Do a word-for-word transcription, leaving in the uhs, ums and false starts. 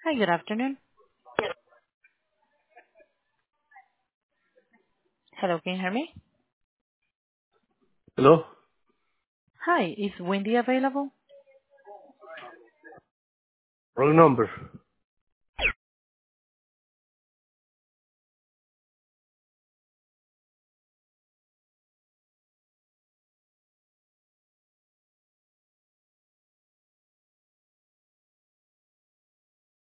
Hi, good afternoon. Hello, can you hear me? Hello? Hi, is Wendy available? Wrong number.